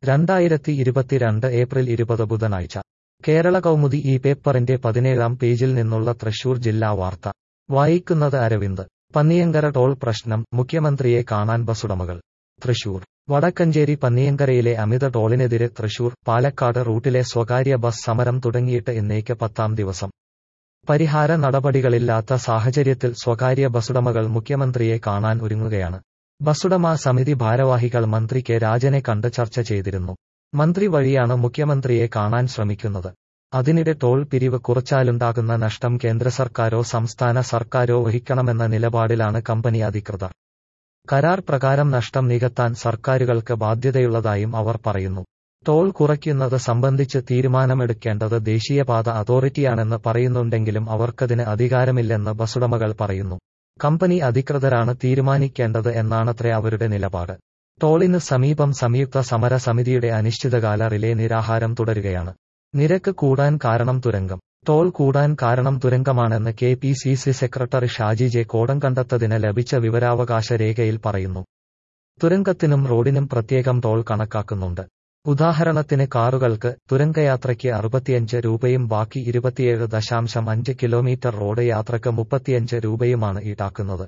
2022 April 20 ബുധനാഴ്ച കേരള കൗമുദി ഈ പേപ്പറിന്റെ 17-ാം പേജിൽ നിന്നുള്ള തൃശൂർ ജില്ലാ വാർത്ത വായിക്കുന്നത് അരവിന്ദ്. പന്നിയങ്കര ടോൾ പ്രശ്നം, മുഖ്യമന്ത്രിയെ കാണാൻ ബസുടമകൾ. തൃശൂർ വടക്കഞ്ചേരി പന്നിയങ്കരയിലെ അമിത ടോളിനെതിരെ തൃശൂർ പാലക്കാട് റൂട്ടിലെ സ്വകാര്യ ബസ് സമരം തുടങ്ങിയിട്ട് ഇന്നേക്ക് 10-ാം ദിവസം. പരിഹാര നടപടികളില്ലാത്ത സാഹചര്യത്തിൽ സ്വകാര്യ ബസുടമകൾ മുഖ്യമന്ത്രിയെ കാണാൻ ഒരുങ്ങുകയാണ്. ബസുടമ സമിതി ഭാരവാഹികൾ മന്ത്രി കെ രാജനെ കണ്ട് ചർച്ച ചെയ്തിരുന്നു. മന്ത്രി വഴിയാണ് മുഖ്യമന്ത്രിയെ കാണാൻ ശ്രമിക്കുന്നത്. അതിനിടെ ടോൾ പിരിവ് കുറച്ചാലുണ്ടാകുന്ന നഷ്ടം കേന്ദ്ര സർക്കാരോ സംസ്ഥാന സർക്കാരോ വഹിക്കണമെന്ന നിലപാടിലാണ് കമ്പനി അധികൃതർ. കരാർ പ്രകാരം നഷ്ടം നികത്താൻ സർക്കാരുകൾക്ക് ബാധ്യതയുള്ളതായും അവർ പറയുന്നു. ടോൾ കുറയ്ക്കുന്നത് സംബന്ധിച്ച് തീരുമാനമെടുക്കേണ്ടത് ദേശീയപാത അതോറിറ്റിയാണെന്ന് പറയുന്നുണ്ടെങ്കിലും അവർക്കതിന് അധികാരമില്ലെന്ന് ബസുടമകൾ പറയുന്നു. കമ്പനി അധികൃതരാണ് തീരുമാനിക്കേണ്ടത് എന്നാണത്രേ അവരുടെ നിലപാട്. ടോളിന് സമീപം സംയുക്ത സമര സമിതിയുടെ അനിശ്ചിതകാല റിലേ നിരാഹാരം തുടരുകയാണ്. നിരക്ക് കൂടാൻ കാരണം തുരങ്കം. ടോൾ കൂടാൻ കാരണം തുരങ്കമാണെന്ന് KPCC സെക്രട്ടറി ഷാജി ജെ കോടംകണ്ടത്തതിന് ലഭിച്ച വിവരാവകാശ രേഖയിൽ പറയുന്നു. തുരങ്കത്തിനും റോഡിനും പ്രത്യേകം ടോൾ കണക്കാക്കുന്നുണ്ട്. ഉദാഹരണത്തിന് കാറുകൾക്ക് തുരങ്കയാത്രയ്ക്ക് 65 രൂപയും ബാക്കി 27.5 കിലോമീറ്റർ റോഡ് യാത്രയ്ക്ക് 35 രൂപയുമാണ് ഈടാക്കുന്നത്.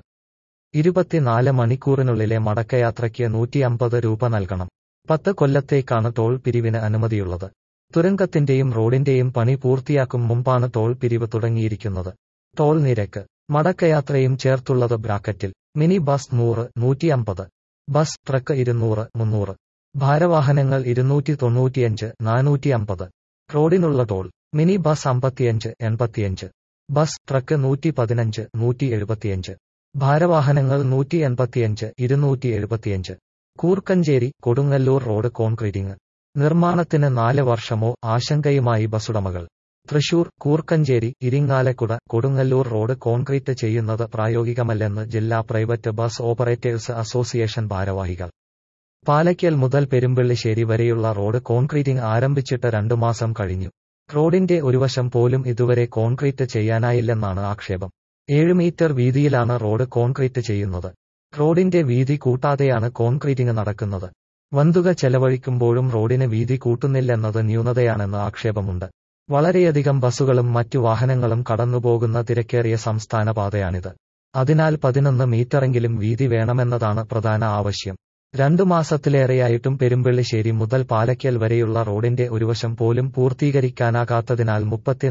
24 മണിക്കൂറിനുള്ളിലെ മടക്കയാത്രയ്ക്ക് 150 രൂപ നൽകണം. 10 കൊല്ലത്തേക്കാണ് ടോൾ പിരിവിന് അനുമതിയുള്ളത്. തുരങ്കത്തിന്റെയും റോഡിന്റെയും പണി പൂർത്തിയാക്കും മുമ്പാണ് ടോൾ പിരിവ് തുടങ്ങിയിരിക്കുന്നത്. ടോൾ നിരക്ക് മടക്കയാത്രയും ചേർത്തുള്ളത് ബ്രാക്കറ്റിൽ. Mini bus 100, 150. Bus truck 200, 300. ഭാരവാഹനങ്ങൾ 295, 450. റോഡിനുള്ള toll mini bus 55, 85. Bus truck 115, 175. ഭാരവാഹനങ്ങൾ 185, 275. കൂർക്കഞ്ചേരി കൊടുങ്ങല്ലൂർ റോഡ് കോൺക്രീറ്റിംഗ് നിർമ്മാണത്തിന് 4 വർഷമോ ആശങ്കയുമായി ബസുടമകൾ. തൃശൂർ കൂർക്കഞ്ചേരി ഇരിങ്ങാലക്കുട കൊടുങ്ങല്ലൂർ റോഡ് കോൺക്രീറ്റ് ചെയ്യുന്നത് പ്രായോഗികമല്ലെന്ന് ജില്ലാ പ്രൈവറ്റ് ബസ് ഓപ്പറേറ്റേഴ്സ് അസോസിയേഷൻ ഭാരവാഹികൾ. പാലയ്ക്കൽ മുതൽ പെരുമ്പിള്ളിശ്ശേരി വരെയുള്ള റോഡ് കോൺക്രീറ്റിംഗ് ആരംഭിച്ചിട്ട് 2 മാസം കഴിഞ്ഞു. റോഡിന്റെ ഒരു വശം പോലും ഇതുവരെ കോൺക്രീറ്റ് ചെയ്യാനായില്ലെന്നാണ് ആക്ഷേപം. 7 മീറ്റർ വീതിയിലാണ് റോഡ് കോൺക്രീറ്റ് ചെയ്യുന്നത്. റോഡിന്റെ വീതി കൂട്ടാതെയാണ് കോൺക്രീറ്റിംഗ് നടക്കുന്നത്. വൻതുക ചെലവഴിക്കുമ്പോഴും റോഡിന് വീതി കൂട്ടുന്നില്ലെന്നത് ന്യൂനതയാണെന്ന് ആക്ഷേപമുണ്ട്. വളരെയധികം ബസുകളും മറ്റു വാഹനങ്ങളും കടന്നുപോകുന്ന തിരക്കേറിയ സംസ്ഥാന പാതയാണിത്. അതിനാൽ 11 മീറ്ററെങ്കിലും വീതി വേണമെന്നതാണ് പ്രധാന ആവശ്യം. 2 മാസത്തിലേറെയായിട്ടും പെരുമ്പിള്ളിശ്ശേരി മുതൽ പാലയ്ക്കൽ വരെയുള്ള റോഡിന്റെ ഒരുവശം പോലും പൂർത്തീകരിക്കാനാകാത്തതിനാൽ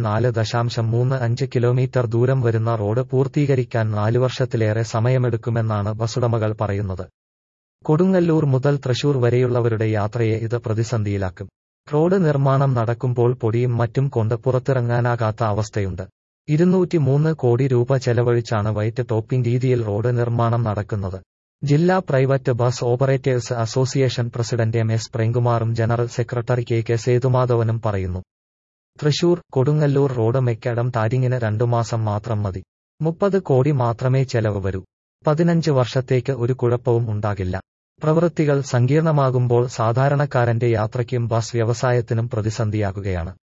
34.35 കിലോമീറ്റർ ദൂരം വരുന്ന റോഡ് പൂർത്തീകരിക്കാൻ 4 വർഷത്തിലേറെ സമയമെടുക്കുമെന്നാണ് ബസുടമകൾ പറയുന്നത്. കൊടുങ്ങല്ലൂർ മുതൽ തൃശൂർ വരെയുള്ളവരുടെ യാത്രയെ ഇത് പ്രതിസന്ധിയിലാക്കും. റോഡ് നിർമ്മാണം നടക്കുമ്പോൾ പൊടിയും മറ്റും കൊണ്ട് പുറത്തിറങ്ങാനാകാത്ത അവസ്ഥയുണ്ട്. 203 കോടി രൂപ ചെലവഴിച്ചാണ് വൈറ്റ് ടോപ്പിംഗ് രീതിയിൽ റോഡ് നിർമ്മാണം നടക്കുന്നത്. ജില്ലാ private bus operators association president MS പ്രേംകുമാറും ജനറൽ സെക്രട്ടറി KK സേതുമാധവനും പറയുന്നു. തൃശൂർ കൊടുങ്ങല്ലൂർ റോഡ് മെക്കഡം ടാരിങ്ങിന് 2 മാസം മാത്രം മതി. 30 കോടി മാത്രമേ ചെലവ് വരൂ. 15 വർഷത്തേക്ക് ഒരു കുഴപ്പവും ഉണ്ടാകില്ല. പ്രവൃത്തികൾ സങ്കീർണമാകുമ്പോൾ സാധാരണക്കാരന്റെ യാത്രയ്ക്കും ബസ് വ്യവസായത്തിനും പ്രതിസന്ധിയാകുകയാണ്.